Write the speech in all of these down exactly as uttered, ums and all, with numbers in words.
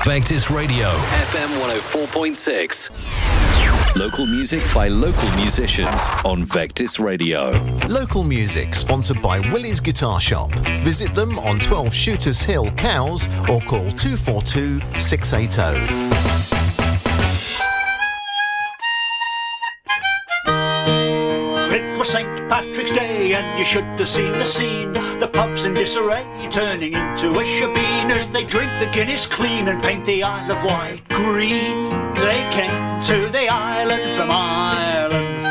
Vectis Radio, F M one oh four point six. Local music by local musicians on Vectis Radio. Local music sponsored by Willie's Guitar Shop. Visit them on twelve Shooters Hill, Cowes, or call two four two, six eight zero. It was Saint Patrick's Day and you should have seen the scene. The pub's in disarray, turning into a shebeen as they drink the Guinness clean and paint the Isle of Wight green. They came to the island from Ireland.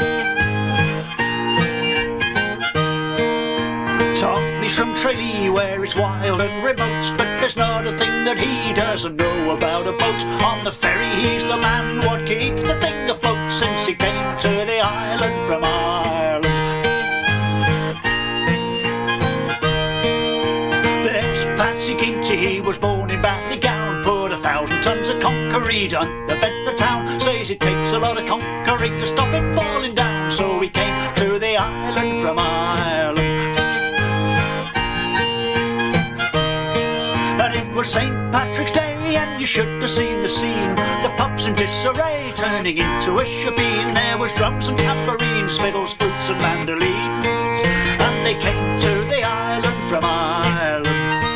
Tommy's from Tralee where it's wild and remote, but there's not a thing that he doesn't know about a boat. On the ferry he's the man what keeps the thing afloat since he came to the island from Ireland. There's Patsy Keaty, he was born in Ballygown, put a thousand tons of concrete on the bed the town. Says it takes a lot of concrete to stop it falling down, so he came to the island from Ireland. And it was Saint Patrick's Day and you should have seen the scene. The pub's in disarray, turning into a shebeen. There was drums and tambourines, fiddles, flutes and mandolins, and they came to the island from Ireland.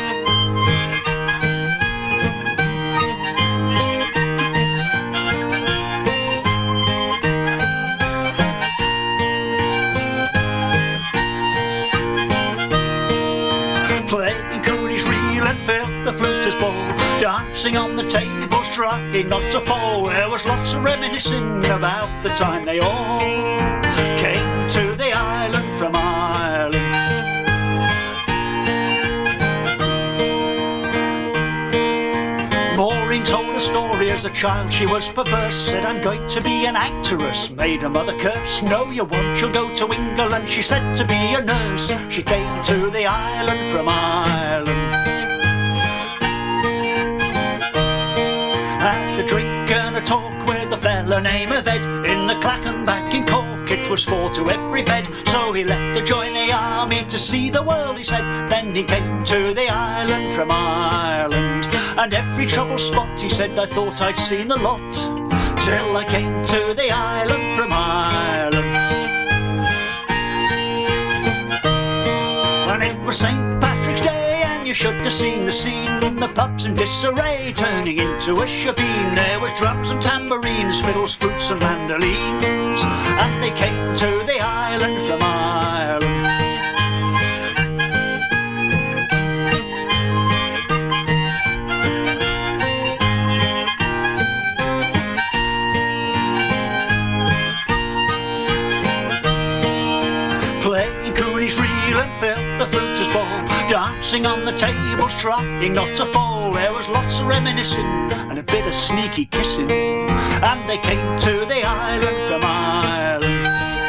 Playing Cooney's reel and Phil the flute's bowl, dancing on the tables, trying not to fall. There was lots of reminiscing about the time they all came to the island from Ireland. Maureen told a story as a child, she was perverse. Said, I'm going to be an actress, made her mother curse. No you won't, you'll go to England, she said, to be a nurse. She came to the island from Ireland. Had a drink and a talk with a fella named Ed in the Clachan back in Cork. It was four to every bed, so he left to join the army to see the world, he said. Then he came to the island from Ireland. And every trouble spot, he said, I thought I'd seen a lot, till I came to the island from Ireland. And it was Saint Patrick's Day and you should have seen the scene. The pub's in disarray, turning into a shebeen. There was drums and tambourines, fiddles, flutes and mandolins, and they came to the island from Ireland. Playing Cooney's reel and Phil the flute's ball, dancing on the tables, trying not to fall. There was lots of reminiscing and a bit of sneaky kissing, and they came to the island from Ireland.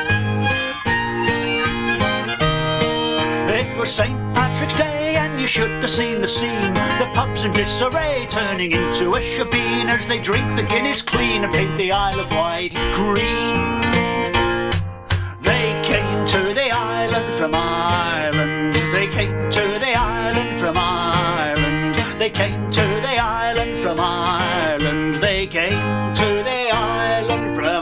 It was Saint Patrick's Day and you should have seen the scene. The pub's in disarray, turning into a shebeen as they drink the Guinness clean and paint the Isle of Wight green. They came to the island from Ireland. They came to the island from Ireland. They came to the island from Ireland. They came to the island from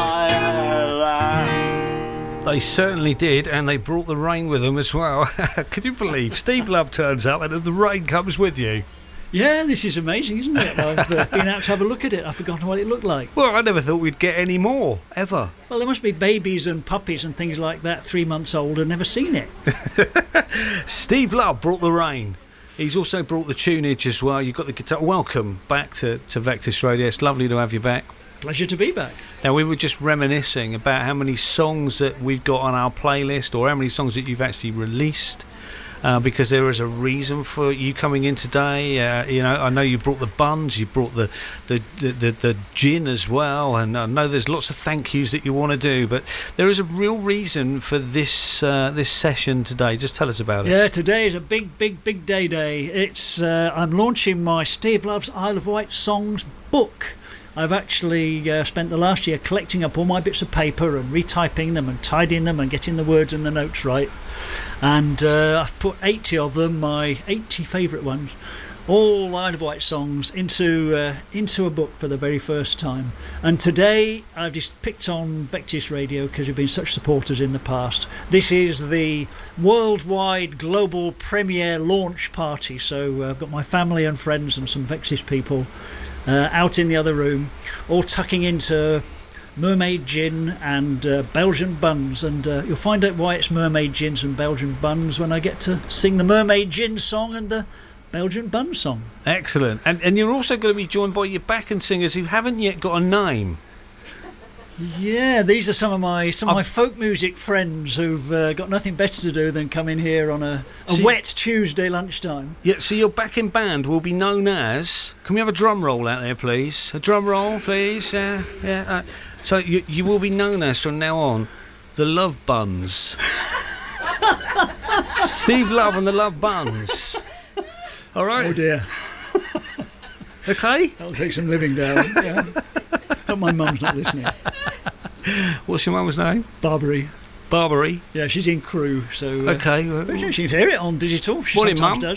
Ireland. They certainly did, and they brought the rain with them as well. Could you believe Steve Love turns up and the rain comes with you? Yeah, this is amazing, isn't it? I've uh, been out to have a look at it. I've forgotten what it looked like. Well, I never thought we'd get any more, ever. Well, there must be babies and puppies and things like that, three months old, and never seen it. Steve Love brought the rain. He's also brought the tunage as well. You've got the guitar. Welcome back to, to Vectis Radio. It's lovely to have you back. Pleasure to be back. Now, we were just reminiscing about how many songs that we've got on our playlist, or how many songs that you've actually released. Uh, because there is a reason for you coming in today. Uh, you know, I know you brought the buns, you brought the the, the, the the gin as well, and I know there's lots of thank yous that you want to do, but there is a real reason for this uh, this session today. Just tell us about it. Yeah, today is a big, big, big day day. It's uh, I'm launching my Steve Love's Isle of Wight songs book. I've actually uh, spent the last year collecting up all my bits of paper and retyping them and tidying them and getting the words and the notes right. And uh, I've put eighty of them, my eighty favourite ones, all Isle of Wight songs into uh, into a book for the very first time. And today I've just picked on Vectis Radio because you've been such supporters in the past. This is the worldwide global premiere launch party, so uh, I've got my family and friends and some Vectis people uh, out in the other room, all tucking into mermaid gin and uh, Belgian buns, and uh, you'll find out why it's mermaid gins and Belgian buns when I get to sing the mermaid gin song and the Belgian bun song. Excellent. And and you're also going to be joined by your backing singers who haven't yet got a name. Yeah, these are some of my some of I've- my folk music friends who've uh, got nothing better to do than come in here on a, a See- wet Tuesday lunchtime. Yeah, so your backing band will be known as... Can we have a drum roll out there, please? A drum roll, please. Yeah, yeah. Uh, so you, you will be known as, from now on, the Love Buns. Steve Love and the Love Buns. All right? Oh dear, Okay? that'll take some living down. Yeah. Hope my mum's not listening. What's your mum's name? Barbary. Barbary. Yeah, she's in Crewe, so... Uh, Okay. but yeah, she can hear it on digital. She Morning, sometimes Mum. does,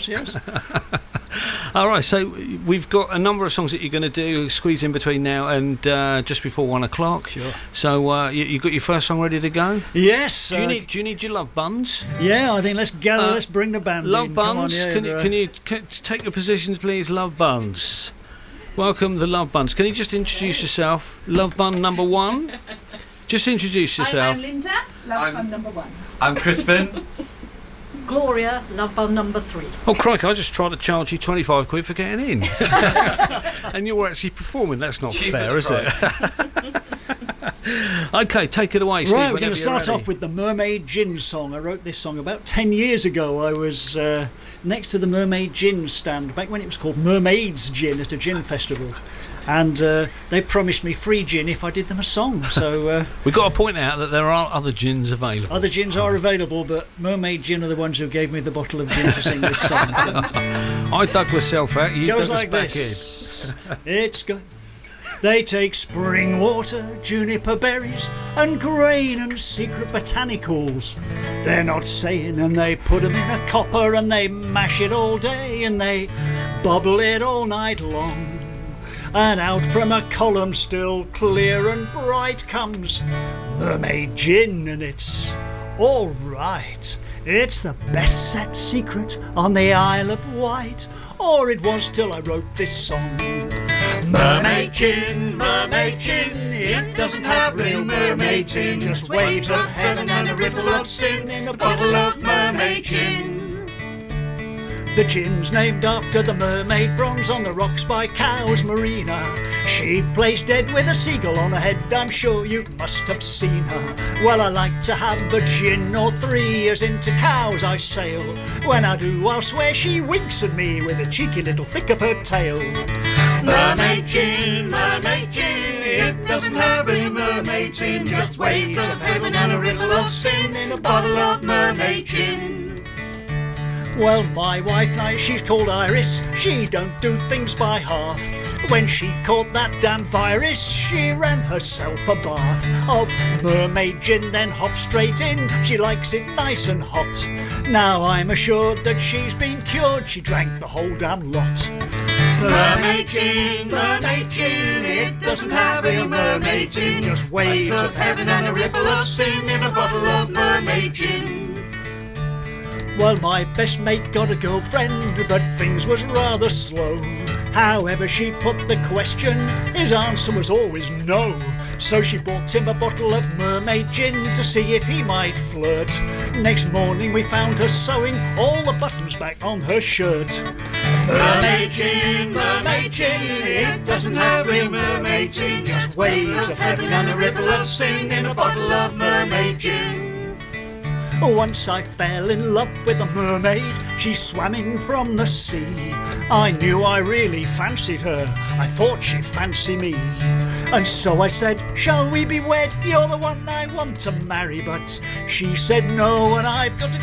yes. All right, so we've got a number of songs that you're going to do, squeeze in between now and uh, just before one o'clock. Sure. So uh, you, you got your first song ready to go? Yes. Do you uh, need Do you need your Love Buns? Yeah, I think let's gather, Uh, let's bring the band Love in. Come on, Buns, yeah, can, you, uh, can you can, take your positions, please? Love Buns. Welcome, the Love Buns. Can you just introduce yourself? Love Bun number one. Just introduce I'm, yourself. I'm Linda, love I'm- bun number one. I'm Crispin. Gloria, love bun number three. Oh, crikey, I just tried to charge you twenty-five quid for getting in. And you were actually performing. That's not Cheap fair, at is the it? Okay, take it away, Steve. Right, we're whenever going to you're start ready. off with the Mermaid Gin song. I wrote this song about ten years ago. I was uh, next to the Mermaid Gin stand, back when it was called Mermaid's Gin at a gin festival. And uh, they promised me free gin if I did them a song. So uh, We've got to point out that there are other gins available. other gins are available, but Mermaid Gin are the ones who gave me the bottle of gin to sing this song. I dug myself out, you Goes dug us like back this. It's good. They take spring water, juniper berries, and grain and secret botanicals. They're not saying, and they put 'em in a copper, and they mash it all day, and they bubble it all night long. And out from a column still clear and bright comes Mermaid Gin, and it's all right. It's the best set secret on the Isle of Wight, or it was till I wrote this song. Mermaid gin, mermaid gin, it doesn't have real mermaid gin, just waves of heaven and a ripple of sin in a bottle of mermaid gin. The gin's named after the mermaid bronze on the rocks by Cowes Marina. She plays dead with a seagull on her head, I'm sure you must have seen her. Well, I like to have a gin or three, as into Cowes I sail. When I do, I'll swear she winks at me with a cheeky little flick of her tail. Mermaid gin, mermaid gin, it doesn't have any mermaid gin, just waves of heaven and a ripple of sin in a bottle of mermaid gin. Well, my wife now, she's called Iris, she don't do things by half. When she caught that damn virus, she ran herself a bath of mermaid gin, then hopped straight in, she likes it nice and hot. Now I'm assured that she's been cured, she drank the whole damn lot. Mermaid gin, mermaid gin, it doesn't have any mermaid gin, just waves of heaven and a ripple of sin in a bottle of mermaid gin. Well, my best mate got a girlfriend, but things was rather slow. However she put the question, his answer was always no. So she bought him a bottle of mermaid gin to see if he might flirt. Next morning we found her sewing all the buttons back on her shirt. Mermaid gin, mermaid gin, it doesn't have a mermaid gin, just waves of heaven and a ripple of sin in a bottle of mermaid gin. Once I fell in love with a mermaid, she swam in from the sea. I knew I really fancied her, I thought she'd fancy me. And so I said, shall we be wed? You're the one I want to marry. But she said no, and I've got to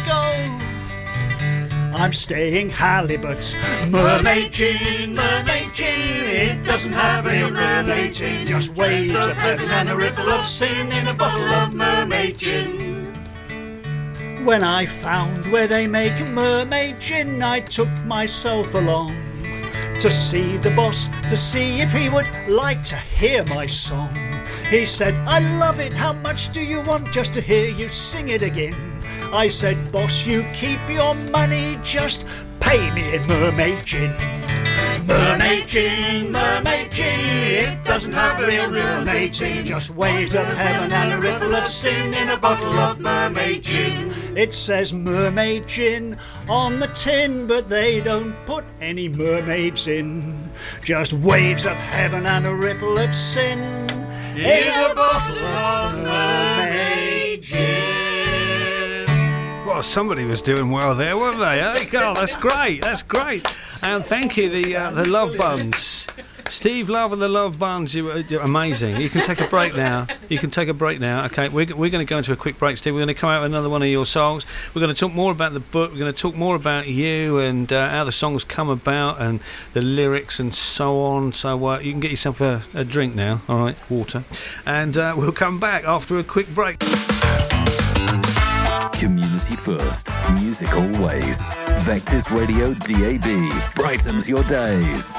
go. I'm staying halibut. Mermaid gin, mermaid gin, it doesn't have any mermaid gin, just waves of heaven and a ripple of sin in a bottle of mermaid gin. When I found where they make mermaid gin, I took myself along. to see the boss, to see if he would like to hear my song. He said, I love it, how much do you want just to hear you sing it again? I said, boss, you keep your money, just pay me in mermaid gin. Mermaid gin, mermaid gin, it doesn't have real mermaid gin, just waves of heaven and a ripple of sin in a bottle of mermaid gin. It says mermaid gin on the tin, but they don't put any mermaids in, just waves of heaven and a ripple of sin in a bottle of mermaid gin. Well, somebody was doing well there, weren't they? Hey, Carl, that's great. That's great. And thank you, the uh, the Love Buns. Steve Love and the Love Buns, you were you're amazing. You can take a break now. You can take a break now. Okay, we're, we're going to go into a quick break, Steve. We're going to come out with another one of your songs. We're going to talk more about the book. We're going to talk more about you and uh, how the songs come about and the lyrics and so on. So uh, you can get yourself a, a drink now, all right, water. And uh, we'll come back after a quick break. Community first, music always. Vectis Radio D A B brightens your days.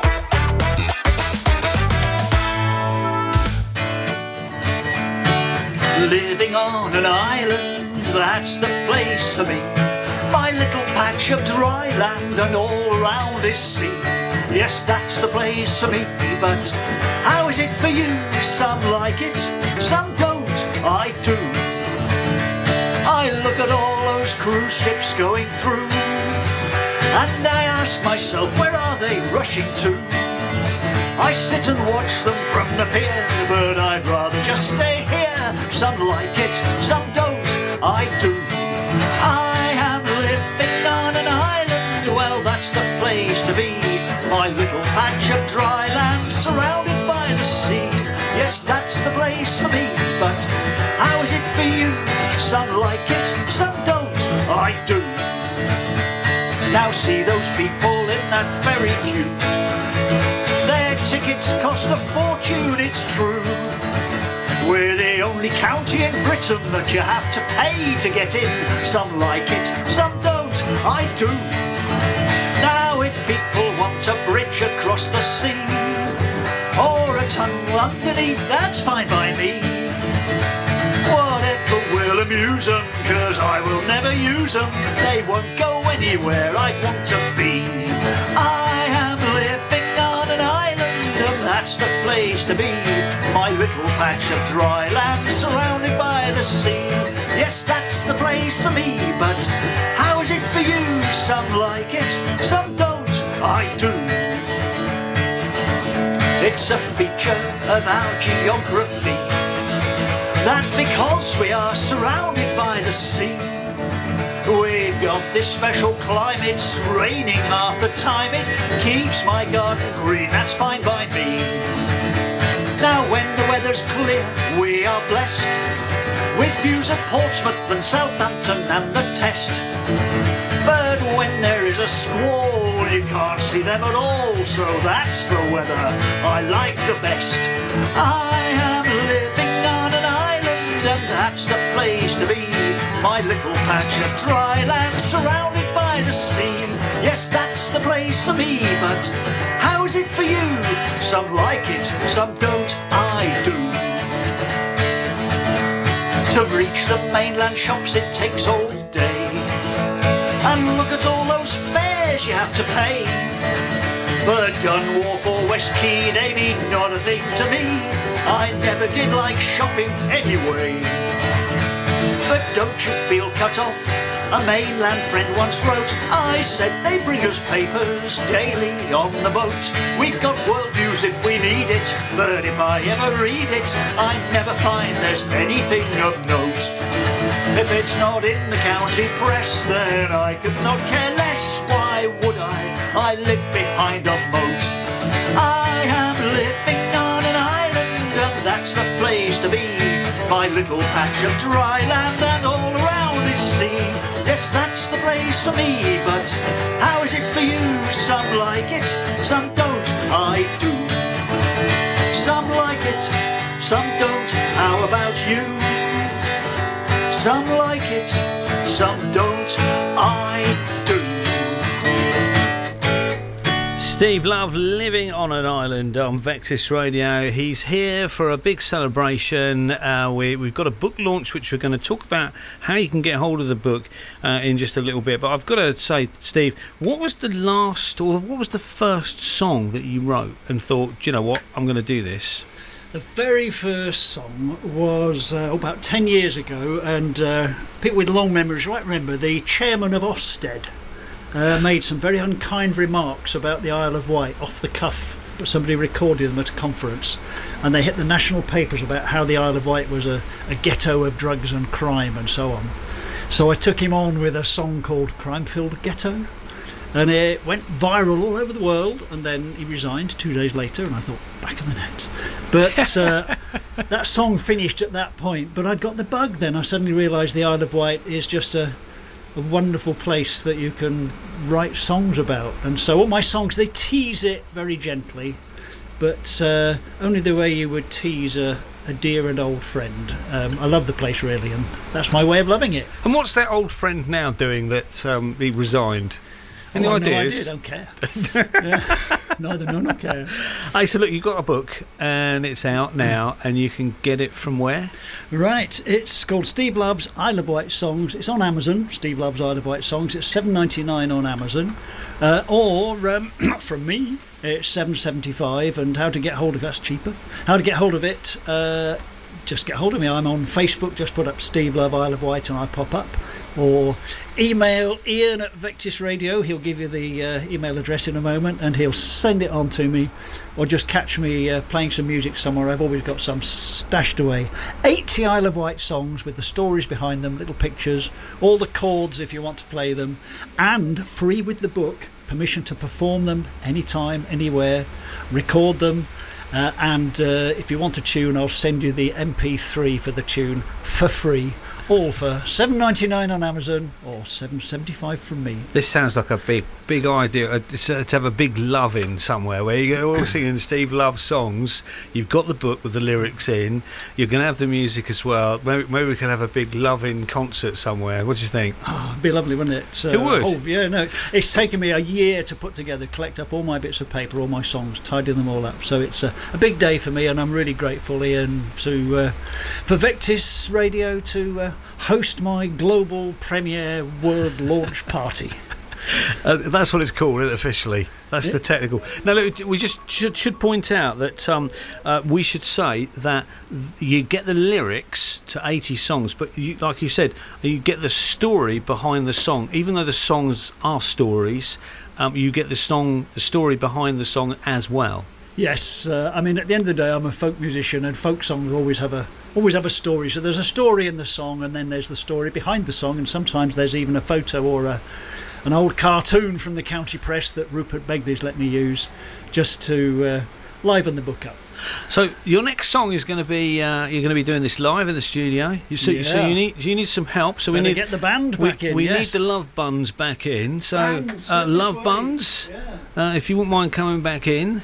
Living on an island, that's the place for me. My little patch of dry land and all around is sea. Yes, that's the place for me, but how is it for you? Some like it, some don't, I do. I look at all those cruise ships going through, and I ask myself, where are they rushing to? I sit and watch them from the pier, but I'd rather just stay here. Some like it, some don't, I do. I am living on an island, well, that's the place to be. My little patch of dry land surrounded by the sea. Yes, that's the place for me, but how is it for you? Some like it, some don't, I do. Now see those people in that ferry queue. Their tickets cost a fortune, it's true. We're the only county in Britain that you have to pay to get in. Some like it, some don't, I do. Now if people want a bridge across the sea, or a tunnel underneath, that's fine by me. Whatever will amuse them, cause I will never use them. They won't go anywhere I'd want to be. I am living on an island, and that's the place to be. My little patch of dry land surrounded by the sea. Yes, that's the place for me, but how is it for you? Some like it, some don't, I do. It's a feature of our geography that because we are surrounded by the sea, we've got this special climate. It's raining half the time, it keeps my garden green, that's fine by me. Now when the weather's clear, we are blessed with views of Portsmouth and Southampton and the Test. But when there is a squall, you can't see them at all, so that's the weather I like the best. I am living on an island, and that's the place to be. My little patch of dry land surrounded by the sea. Yes, that's the place for me, but how is it for you? Some like it, some don't, I do. To reach the mainland shops it takes all day, and look at all those fares you have to pay. But Gun Wharf or West Quay, they mean not a thing to me. I never did like shopping anyway. But don't you feel cut off? A mainland friend once wrote, I said they bring us papers daily on the boat. We've got world news if we need it, but if I ever read it, I never find there's anything of note. If it's not in the county press, then I could not care less. Why would I? I live behind a moat. I am living on an island, and that's the place to be. My little patch of dry land and all around is sea. Yes, that's the place for me, but how is it for you? Some like it, some don't, I do. Some like it, some don't, how about you? Some like it, some don't, I do. Steve Love, Living on an Island on Vectis Radio. He's here for a big celebration. Uh, we, we've got a book launch which we're going to talk about how you can get hold of the book uh, in just a little bit. But I've got to say, Steve, what was the last or what was the first song that you wrote and thought, do you know what, I'm going to do this? The very first song was uh, about ten years ago, and uh, people with long memories might remember the chairman of Ofsted uh, made some very unkind remarks about the Isle of Wight off the cuff, but somebody recorded them at a conference, and they hit the national papers about how the Isle of Wight was a, a ghetto of drugs and crime and so on. So I took him on with a song called Crime-Filled Ghetto, and it went viral all over the world, and then he resigned two days later, and I thought, back of the net. But uh, that song finished at that point, but I'd got the bug then. I suddenly realised the Isle of Wight is just a, a wonderful place that you can write songs about. And so all my songs, they tease it very gently, but uh, only the way you would tease a, a dear and old friend. Um, I love the place, really, and that's my way of loving it. And what's that old friend now doing that um, he resigned? Any oh, ideas? No idea, don't care. Yeah. Neither, no, not care. Hey, so look, you've got a book and it's out now, and you can get it from where? Right, it's called Steve Love's Isle of Wight Songs. It's on Amazon, Steve Love's Isle of Wight Songs. It's seven ninety-nine on Amazon. Uh, or, um, from me, it's seven seventy-five, and how to get hold of that's cheaper. How to get hold of it, uh, just get hold of me. I'm on Facebook, just put up Steve Love Isle of Wight and I pop up. Or email Ian at Vectis Radio. He'll give you the uh, email address in a moment, and he'll send it on to me. Or just catch me uh, playing some music somewhere. I've always got some stashed away. eighty Isle of Wight songs with the stories behind them, little pictures, all the chords if you want to play them, and free with the book, permission to perform them anytime, anywhere, record them. Uh, and uh, if you want a tune, I'll send you the M P three for the tune for free. All for seven ninety-nine on Amazon or seven seventy-five from me. This sounds like a big, big idea uh, to, to have a big love in somewhere where you're all singing Steve Love songs. You've got the book with the lyrics in. You're going to have the music as well. Maybe, maybe we can have a big love-in concert somewhere. What do you think? Oh, it'd be lovely, wouldn't it? Uh, it would. Oh, yeah, no. It's taken me a year to put together, collect up all my bits of paper, all my songs, tidy them all up. So it's a, a big day for me, and I'm really grateful, Ian, to uh, for Vectis Radio to uh, host my global premiere world launch party. Uh, that's what it's called, isn't it, officially. That's yeah. the technical. Now, look, we just should, should point out that um, uh, we should say that you get the lyrics to eighty songs, but you, like you said, you get the story behind the song. Even though the songs are stories, um, you get the song, the story behind the song as well. Yes, uh, I mean, at the end of the day, I'm a folk musician, and folk songs always have a always have a story. So there's a story in the song, and then there's the story behind the song, and sometimes there's even a photo or a an old cartoon from the county press that Rupert Begley's let me use, just to uh, liven the book up. So your next song is going to be uh, you're going to be doing this live in the studio. You, so, yeah. so you need you need some help. So Better we need get the band we, back in. We yes. need the Love Buns back in. So Bands, uh, this Love way. Buns, Yeah. uh, if you wouldn't mind coming back in,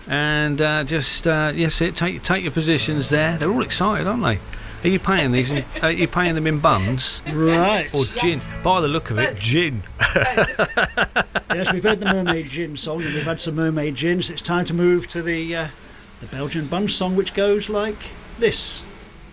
and uh, just uh, yes, it take take your positions there. They're all excited, aren't they? Are you paying these? In, are you paying them in buns? Right. Or gin? Yes. By the look of it, gin. Yes, we've heard the Mermaid Gin song, and we've had some Mermaid Gins. It's time to move to the uh, the Belgian Bun song, which goes like this.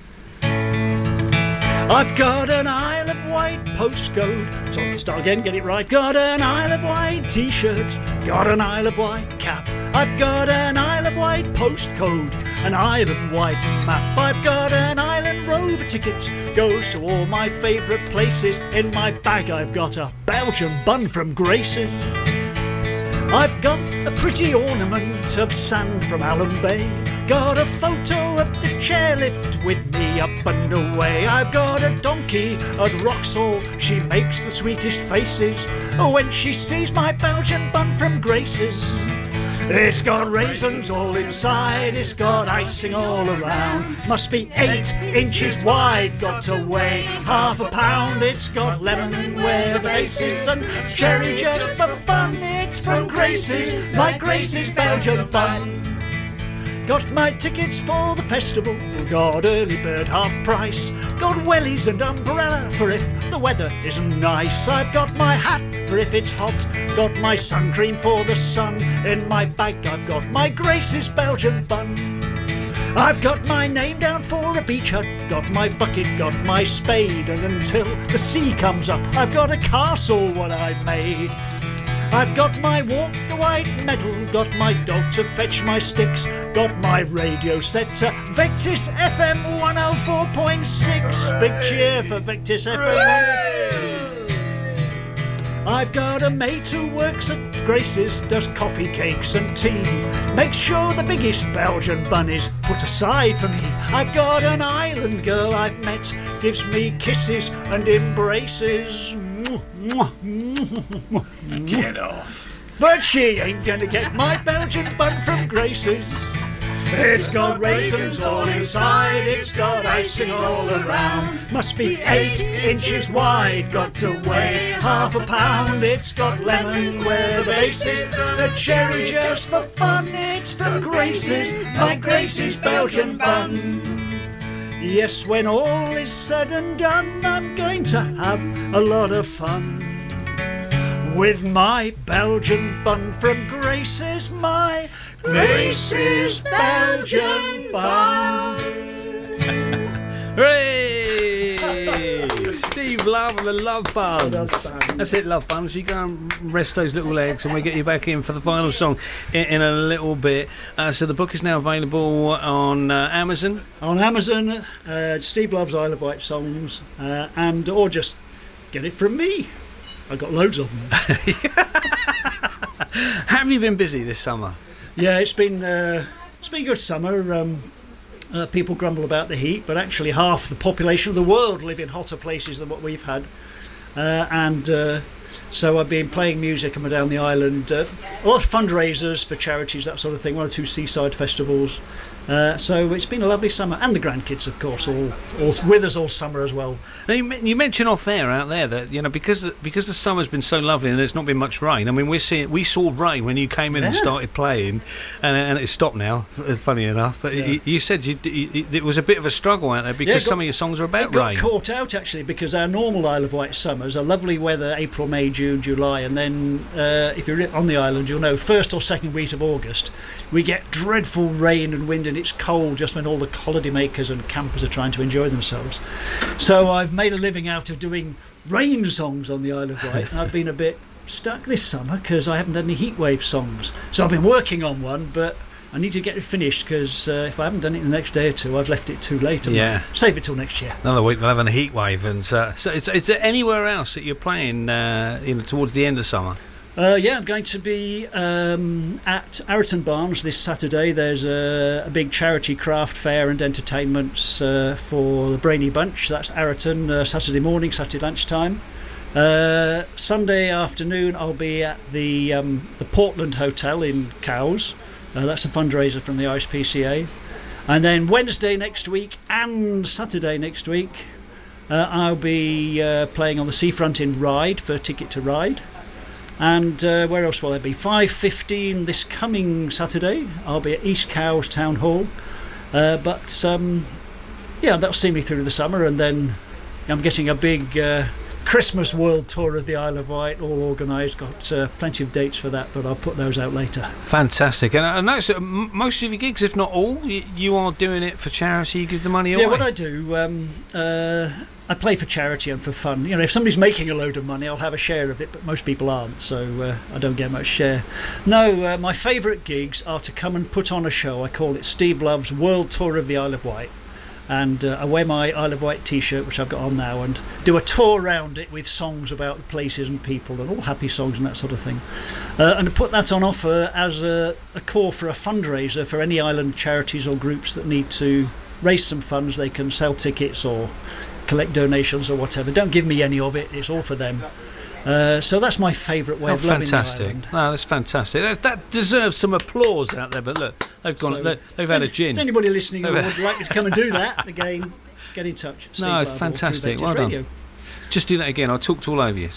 I've got an Isle of Wight postcode. So start again, get it right. Got an Isle of Wight t-shirt. Got an Isle of Wight cap. I've got an Isle of Wight postcode. An Isle of Wight map. I've got an Island Rover ticket. Goes to all my favourite places. In my bag I've got a Belgian bun from Gracie. I've got a pretty ornament of sand from Allen Bay. Got a photo of the chairlift with me up and away. I've got a donkey at Roxall. She makes the sweetest faces when she sees my Belgian bun from Grace's. It's got raisins all inside, it's got icing all around. Must be eight inches wide, got to weigh half a pound. It's got lemon where the base is and cherry just for fun. It's from Grace's, my Grace's Belgian bun. Got my tickets for the festival, got early bird half price. Got wellies and umbrella for if the weather isn't nice. I've got my hat for if it's hot, got my sun cream for the sun. In my bag I've got my Grace's Belgian bun. I've got my name down for a beach hut, got my bucket, got my spade, and until the sea comes up I've got a castle what I made. I've got my walk the white medal, got my dog to fetch my sticks, got my radio set to Vectis F M one oh four point six. Big cheer for Vectis F M. I've got a mate who works at Grace's, does coffee, cakes and tea. Make sure the biggest Belgian bun is put aside for me. I've got an island girl I've met, gives me kisses and embraces. Get off. But she ain't gonna get my Belgian bun from Grace's. It's got raisins all inside, it's got icing all around. Must be eight inches wide, got to weigh half a pound. It's got lemon where the base is, the cherry just for fun. It's from Grace's, my Grace's Belgian bun. Yes, when all is said and done, I'm going to have a lot of fun with my Belgian bun from Grace's, my Grace's Belgian bun. Hooray! Steve Love and the Love Buns. That's it, Love Buns. You go and rest those little legs and we'll get you back in for the final song in, in a little bit. Uh, so the book is now available on uh, Amazon. On Amazon, uh, Steve Love's Isle of Wight songs, uh, and or just get it from me. I've got loads of them. Have you been busy this summer? Yeah, it's been uh, it's been a good summer. Um, uh, people grumble about the heat, but actually half the population of the world live in hotter places than what we've had. Uh, and uh, so I've been playing music up and down the island, uh, a lot of fundraisers for charities, that sort of thing, one or two seaside festivals. Uh, so it's been a lovely summer, and the grandkids, of course, all, all with us all summer as well. Now you, you mentioned off air out there that you know because because the summer's been so lovely and there's not been much rain. I mean, we're seeing we saw rain when you came in yeah. and started playing, and, and it's stopped now. Funny enough, but yeah. you, you said you, you, it was a bit of a struggle out there because yeah, got, some of your songs are about it got rain. Caught out actually because our normal Isle of Wight summers are lovely weather, April, May, June, July, and then uh, if you're on the island, you'll know first or second week of August we get dreadful rain and wind, and it's cold just when all the holiday makers and campers are trying to enjoy themselves. So I've made a living out of doing rain songs on the Isle of Wight. I've been a bit stuck this summer because I haven't had any heatwave songs. So I've been working on one, but I need to get it finished because uh, if I haven't done it in the next day or two, I've left it too late. Yeah. Save it till next year. Another week we'll have a heat wave. And uh, so is, is there anywhere else that you're playing uh, you know, towards the end of summer? Uh, yeah, I'm going to be um, at Arreton Barnes this Saturday. There's a, a big charity craft fair and entertainments uh, for the Brainy Bunch. That's Arreton, uh, Saturday morning, Saturday lunchtime. Uh, Sunday afternoon, I'll be at the um, the Portland Hotel in Cowes. Uh, that's a fundraiser from the Irish P C A. And then Wednesday next week and Saturday next week, uh, I'll be uh, playing on the seafront in Ryde for Ticket to Ride. And uh, where else will I be? five fifteen this coming Saturday. I'll be at East Cowes Town Hall. Uh, but um, yeah, that'll see me through the summer, and then I'm getting a big uh, Christmas world tour of the Isle of Wight, all organised. Got uh, plenty of dates for that, but I'll put those out later. Fantastic. And I notice that most of your gigs, if not all, you, you are doing it for charity. You give the money away. Yeah, what I do, um, uh, I play for charity and for fun. You know, if somebody's making a load of money, I'll have a share of it, but most people aren't, so uh, I don't get much share. No, uh, my favourite gigs are to come and put on a show. I call it Steve Love's World Tour of the Isle of Wight. And uh, I wear my Isle of Wight t-shirt, which I've got on now, and do a tour around it with songs about places and people and all happy songs and that sort of thing. Uh, and to put that on offer as a, a call for a fundraiser for any island charities or groups that need to raise some funds. They can sell tickets or collect donations or whatever. Don't give me any of it, it's all for them. Uh, so that's my favourite way oh, of loving fantastic. the island. Oh, that's fantastic. That, that deserves some applause out there, but look, they've gone. So, they've had a gin. Is anybody listening who would like me to come and do that again, get in touch. Steve no, Bardwell, fantastic. Well Radio. done. Just do that again. I'll talk all over you. Sorry.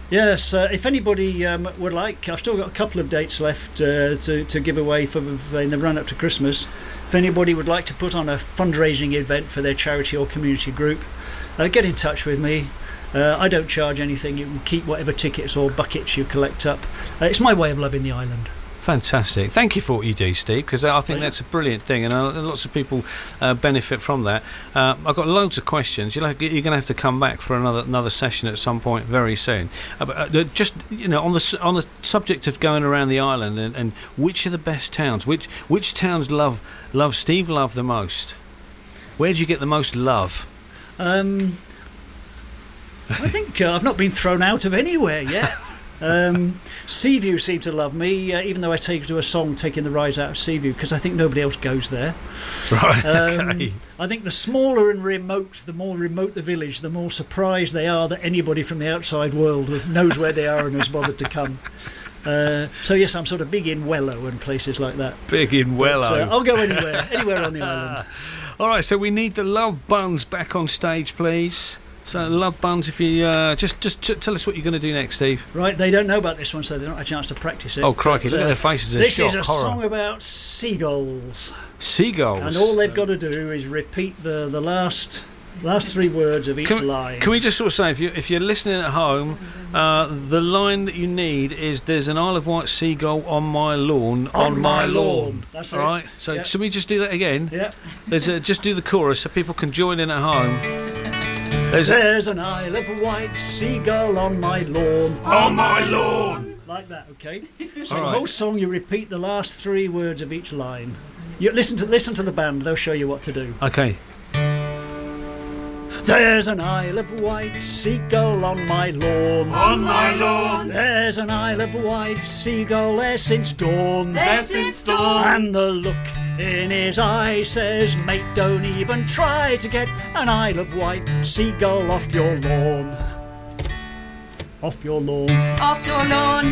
Yes, uh, if anybody um, would like, I've still got a couple of dates left uh, to, to give away for, for in the run up to Christmas. If anybody would like to put on a fundraising event for their charity or community group, uh, get in touch with me. Uh, I don't charge anything. You can keep whatever tickets or buckets you collect up. Uh, it's my way of loving the island. Fantastic. Thank you for what you do, Steve, because I think that's a brilliant thing, and uh, lots of people uh, benefit from that. Uh, I've got loads of questions. You'll have, you're going to have to come back for another another session at some point very soon. Uh, but, uh, just you know, on the on the subject of going around the island and, and which are the best towns? Which which towns love love Steve Love the most? Where do you get the most love? Um, I think uh, I've not been thrown out of anywhere yet. Um, Seaview seem to love me, uh, even though I take to a song taking the rise out of Seaview, because I think nobody else goes there. Right. Um, okay. I think the smaller and remote, the more remote the village, the more surprised they are that anybody from the outside world knows where they are and has bothered to come. Uh, so yes, I'm sort of big in Wellow and places like that. Big in Wellow. But, uh, I'll go anywhere, anywhere on the island. All right, so we need the Love Buns back on stage, please. So, Love Buns, if you uh, just just t- tell us what you're going to do next, Steve. Right, they don't know about this one, so they don't have a chance to practice it. Oh, crikey, but, look uh, at their faces in this shock. This is a horror. song about seagulls. Seagulls. And all they've got to do is repeat the, the last last three words of each can, line. Can we just sort of say, if, you, if you're listening at home, uh, the line that you need is, there's an Isle of Wight seagull on my lawn, on, On my my lawn. lawn. That's all it. right, so Yep. should we just do that again? Yeah. There's a, just do the chorus so people can join in at home. There's, There's an Isle of Wight seagull on my lawn. on my lawn. Like that, okay? So All the right. whole song, you repeat the last three words of each line. You listen to listen to the band; they'll show you what to do. Okay. There's an Isle of Wight seagull on my lawn. On my lawn, There's an Isle of Wight seagull there since dawn. there since dawn. And the look in his eye says, mate, don't even try to get an Isle of Wight seagull off your lawn. Off your lawn. Off your lawn.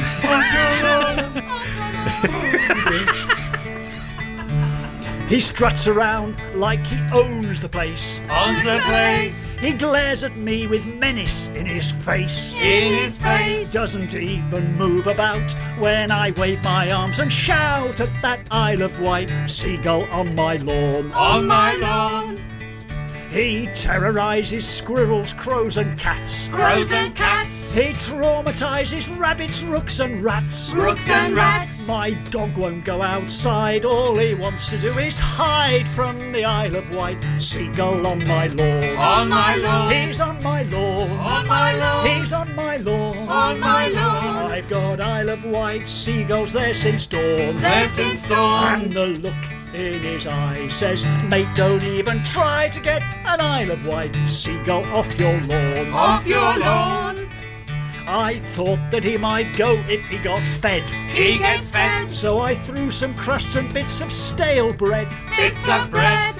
He struts around like he owns the place. Owns the place. He glares at me with menace in his face. In his face. Doesn't even move about when I wave my arms and shout at that Isle of Wight seagull on my lawn. On my lawn. He terrorises squirrels, crows and cats. Crows and cats. He traumatises rabbits, rooks and rats. Rooks and rats. My dog won't go outside, all he wants to do is hide from the Isle of Wight seagull on my lawn. On my lawn. He's on my lawn. On my lawn. He's on my lawn. On my lawn. I've got Isle of Wight seagulls there since dawn. There since dawn. And the look in his eye says, mate, don't even try to get an Isle of Wight seagull off your lawn. Off your lawn. I thought that he might go if he got fed. He gets fed. So I threw some crusts and bits of stale bread. Bits of bread.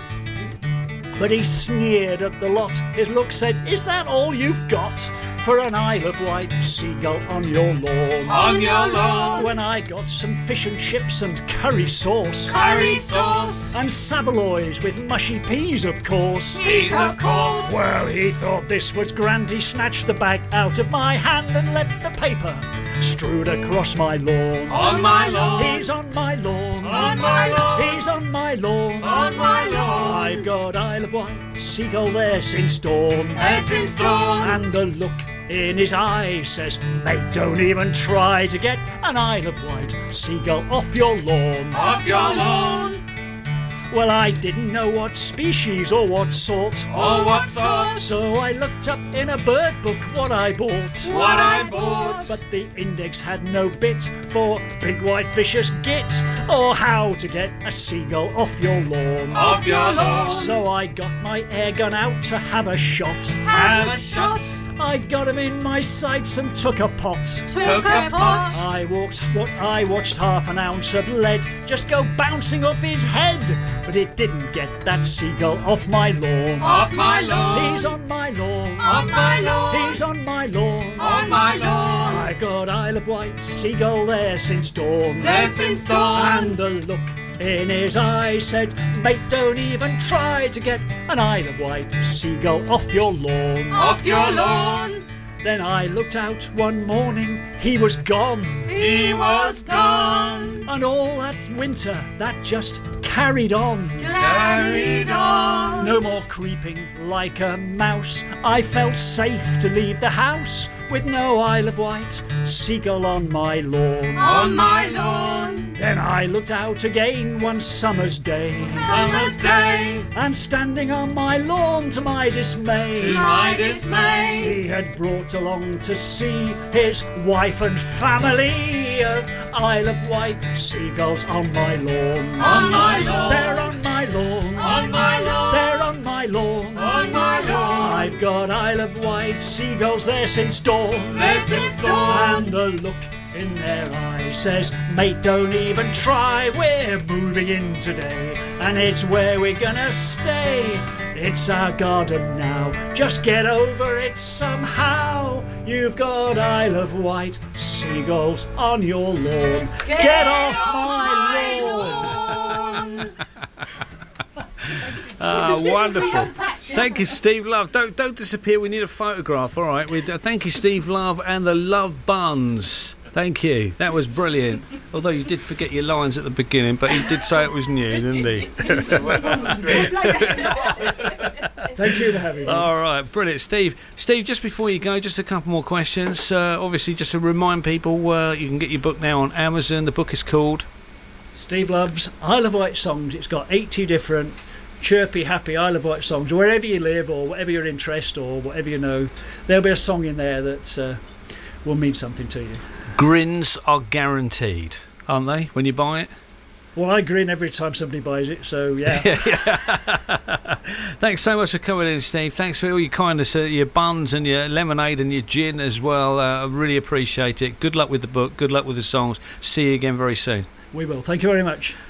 But he sneered at the lot. His look said, is that all you've got for an Isle of Wight seagull on your lawn? On your lawn. When I got some fish and chips and curry sauce. Curry sauce. And saveloys with mushy peas, of course. Peas, of course. Well, he thought this was grand. He snatched the bag out of my hand and left the paper strewed across my lawn. On my lawn. He's on my lawn. On my lawn. He's on my lawn. On my lawn. I've got Isle of Wight seagull there since dawn. There since dawn. And the look in his eye says, mate, don't even try to get an Isle of Wight seagull off your lawn. Off your lawn. Well, I didn't know what species or what sort. Or what sort. So I looked up in a bird book what I bought. What I bought. But the index had no bit for big white vicious git, or how to get a seagull off your lawn. Off your lawn. So I got my air gun out to have a shot. Have a shot. I got him in my sights and took a pot. Took a pot. I walked what I watched half an ounce of lead just go bouncing off his head, but it didn't get that seagull off my lawn. Off my lawn. He's on my lawn. Off my lawn. He's on my lawn. On my lawn. I've got Isle of Wight seagull there since dawn. There since dawn. And the look in his eye said, mate, don't even try to get an Isle of Wight seagull off your lawn. Off your lawn. Then I looked out one morning, he was gone. He was gone. And all that winter, that just carried on. Carried on. No more creeping like a mouse. I felt safe to leave the house with no Isle of Wight seagull on my lawn. On my lawn. Then I looked out again one summer's day. Summer's day. And standing on my lawn, to my dismay, To my dismay. he had brought along to see his wife and family of Isle of Wight seagulls on my lawn. On my lawn. They're on my lawn. On my lawn. They're on my lawn. On my lawn. I've got Isle of Wight seagulls there since dawn. There since dawn. And the look in their eyes says, mate, don't even try. We're moving in today, and it's where we're gonna stay. It's our garden now, just get over it somehow. You've got Isle of Wight seagulls on your lawn. Get, get off, off my lawn. lawn. Ah, wonderful. Thank you, Steve Love. Don't don't disappear. We need a photograph. All right. We uh, thank you, Steve Love and the Love Buns. Thank you. That was brilliant. Although you did forget your lines at the beginning, but he did say it was new, didn't he? Thank you for having me. All right, brilliant, Steve. Steve, just before you go, just a couple more questions. Uh, obviously, just to remind people, uh, you can get your book now on Amazon. The book is called Steve Love's Isle of Wight songs. It's got eighty different chirpy, happy Isle of Wight songs. Wherever you live or whatever your interest or whatever you know, there'll be a song in there that uh, will mean something to you. Grins are guaranteed, aren't they, when you buy it? Well, I grin every time somebody buys it, so yeah. Thanks so much for coming in, Steve. Thanks for all your kindness, uh, your buns and your lemonade and your gin as well. Uh, I really appreciate it. Good luck with the book. Good luck with the songs. See you again very soon. We will. Thank you very much.